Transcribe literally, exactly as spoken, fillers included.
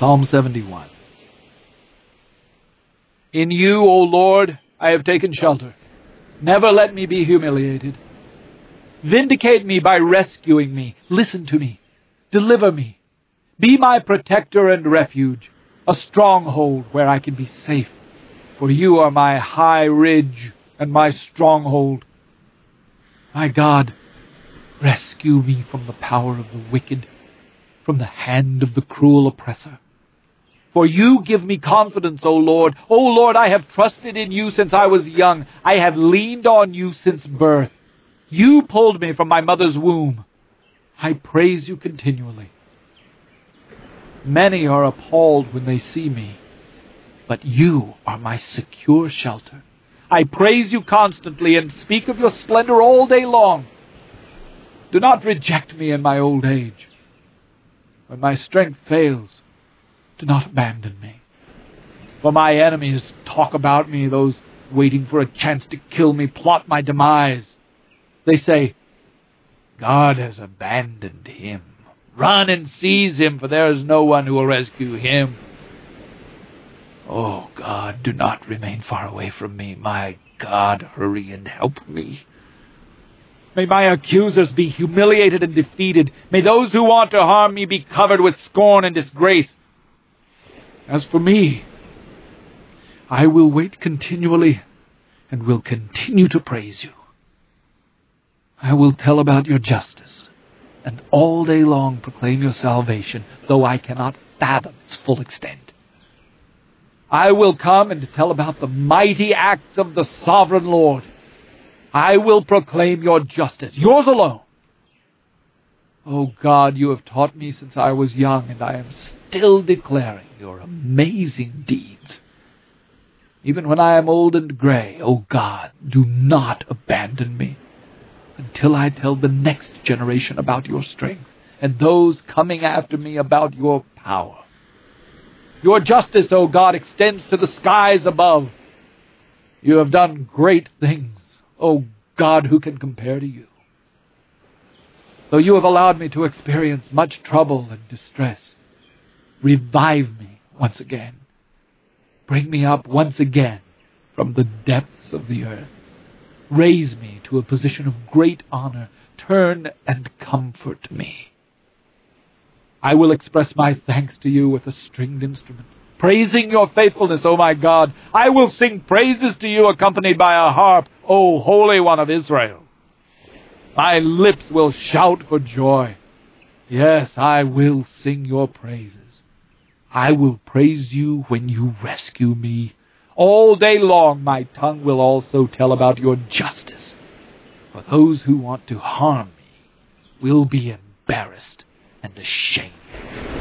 Psalm seventy-one. In you, O Lord, I have taken shelter. Never let me be humiliated. Vindicate me by rescuing me. Listen to me. Deliver me. Be my protector and refuge, a stronghold where I can be safe. For you are my high ridge and my stronghold. My God, rescue me from the power of the wicked, from the hand of the cruel oppressor. For you give me confidence, O Lord. O Lord, I have trusted in you since I was young. I have leaned on you since birth. You pulled me from my mother's womb. I praise you continually. Many are appalled when they see me, but you are my secure shelter. I praise you constantly and speak of your splendor all day long. Do not reject me in my old age. When my strength fails, do not abandon me. For my enemies talk about me, those waiting for a chance to kill me, plot my demise. They say, God has abandoned him. Run and seize him, for there is no one who will rescue him. Oh, God, do not remain far away from me. My God, hurry and help me. May my accusers be humiliated and defeated. May those who want to harm me be covered with scorn and disgrace. As for me, I will wait continually and will continue to praise you. I will tell about your justice and all day long proclaim your salvation, though I cannot fathom its full extent. I will come and tell about the mighty acts of the sovereign Lord. I will proclaim your justice, yours alone. O God, you have taught me since I was young, and I am still declaring your amazing deeds. Even when I am old and gray, O God, do not abandon me until I tell the next generation about your strength and those coming after me about your power. Your justice, O God, extends to the skies above. You have done great things, O God, who can compare to you? Though you have allowed me to experience much trouble and distress, revive me once again. Bring me up once again from the depths of the earth. Raise me to a position of great honor. Turn and comfort me. I will express my thanks to you with a stringed instrument, praising your faithfulness, O my God. I will sing praises to you accompanied by a harp, O Holy One of Israel. My lips will shout for joy. Yes, I will sing your praises. I will praise you when you rescue me. All day long my tongue will also tell about your justice. For those who want to harm me will be embarrassed and ashamed.